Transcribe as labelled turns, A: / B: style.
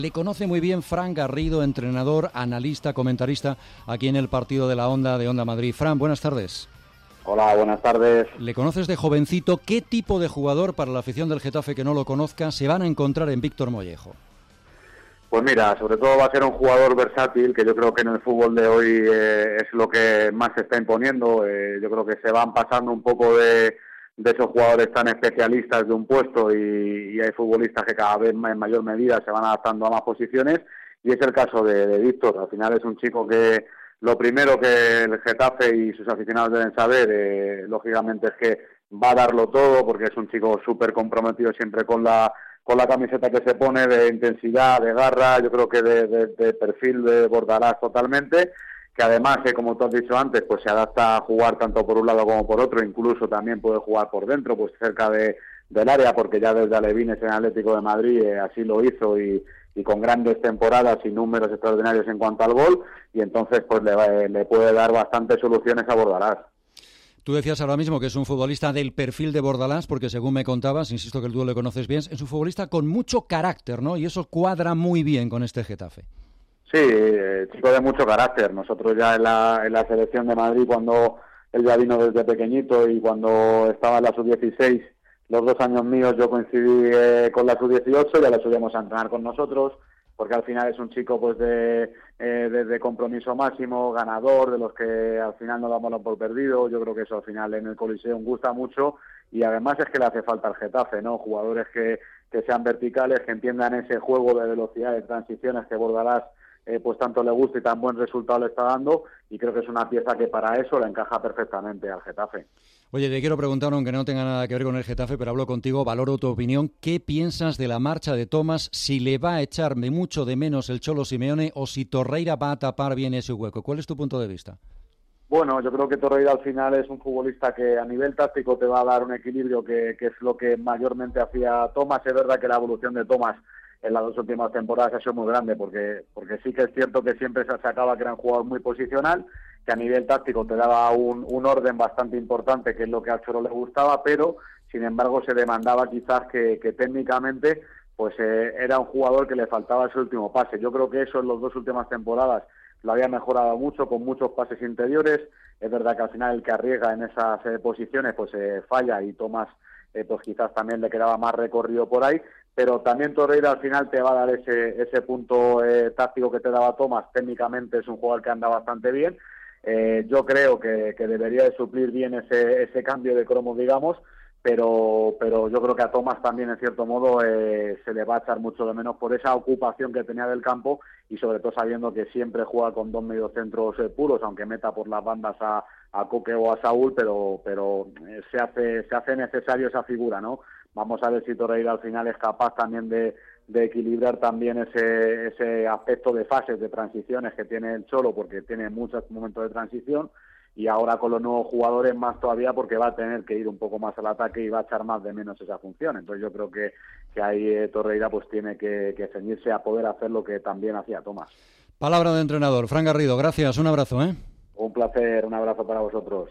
A: Le conoce muy bien Fran Garrido, entrenador, analista, comentarista aquí en el partido de la Onda de Onda Madrid. Fran, buenas tardes.
B: Hola, buenas tardes.
A: Le conoces de jovencito. ¿Qué tipo de jugador, para la afición del Getafe que no lo conozca, se van a encontrar en Víctor Mollejo?
B: Pues mira, sobre todo va a ser un jugador versátil, que yo creo que en el fútbol de hoy es lo que más se está imponiendo. Yo creo que se van pasando un poco de esos jugadores tan especialistas de un puesto y hay futbolistas que cada vez en mayor medida se van adaptando a más posiciones, y es el caso de Víctor. Al final es un chico que lo primero que el Getafe y sus aficionados deben saber, lógicamente, es que va a darlo todo, porque es un chico súper comprometido siempre con la camiseta que se pone, de intensidad, de garra, yo creo que de perfil de Bordalás totalmente, que además, como tú has dicho antes, pues se adapta a jugar tanto por un lado como por otro, incluso también puede jugar por dentro, pues cerca del área, porque ya desde Alevines en Atlético de Madrid así lo hizo y con grandes temporadas y números extraordinarios en cuanto al gol, y entonces pues le puede dar bastantes soluciones a Bordalás.
A: Tú decías ahora mismo que es un futbolista del perfil de Bordalás, porque según me contabas, insisto que tú le conoces bien, es un futbolista con mucho carácter, ¿no? Y eso cuadra muy bien con este Getafe.
B: Sí, chico de mucho carácter. Nosotros ya en la selección de Madrid, cuando él ya vino desde pequeñito y cuando estaba en la sub-16, los 2 años míos yo coincidí con la sub-18, ya la subíamos a entrenar con nosotros, porque al final es un chico pues de compromiso máximo, ganador, de los que al final no damos por perdido. Yo creo que eso al final en el Coliseum gusta mucho, y además es que le hace falta al Getafe, ¿no? Jugadores que sean verticales, que entiendan ese juego de velocidad, de transiciones que Bordalás pues tanto le gusta y tan buen resultado le está dando, y creo que es una pieza que para eso le encaja perfectamente al Getafe.
A: Oye, te quiero preguntar, aunque no tenga nada que ver con el Getafe, pero hablo contigo, valoro tu opinión. ¿Qué piensas de la marcha de Tomás? Si le va a echar mucho de menos el Cholo Simeone o si Torreira va a tapar bien ese hueco. ¿Cuál es tu punto de vista?
B: Bueno, yo creo que Torreira al final es un futbolista que a nivel táctico te va a dar un equilibrio que es lo que mayormente hacía Tomás. Es verdad que la evolución de Tomás en las 2 últimas temporadas ha sido muy grande, porque sí que es cierto que siempre se sacaba que era un jugador muy posicional, que a nivel táctico te daba un orden bastante importante, que es lo que al Cholo le gustaba, pero sin embargo se demandaba quizás que técnicamente pues era un jugador que le faltaba ese último pase. Yo creo que eso en las 2 últimas temporadas lo había mejorado mucho, con muchos pases interiores. Es verdad que al final el que arriesga en esas posiciones pues falla, y Tomás pues quizás también le quedaba más recorrido por ahí, pero también Torreira al final te va a dar ese punto táctico que te daba Tomás. Técnicamente es un jugador que anda bastante bien. Yo creo que debería de suplir bien ese cambio de cromos, digamos, pero yo creo que a Tomás también, en cierto modo, se le va a echar mucho de menos por esa ocupación que tenía del campo, y sobre todo sabiendo que siempre juega con 2 mediocentros puros, aunque meta por las bandas a Coque o a Saúl, pero se hace necesario esa figura, ¿no? Vamos a ver si Torreira al final es capaz también de equilibrar también ese aspecto de fases, de transiciones que tiene el Cholo, porque tiene muchos momentos de transición, y ahora con los nuevos jugadores más todavía, porque va a tener que ir un poco más al ataque y va a echar más de menos esa función. Entonces yo creo que ahí Torreira pues tiene que ceñirse a poder hacer lo que también hacía Tomás.
A: Palabra de entrenador. Fran Garrido, gracias, un abrazo.
B: Un placer, un abrazo para vosotros.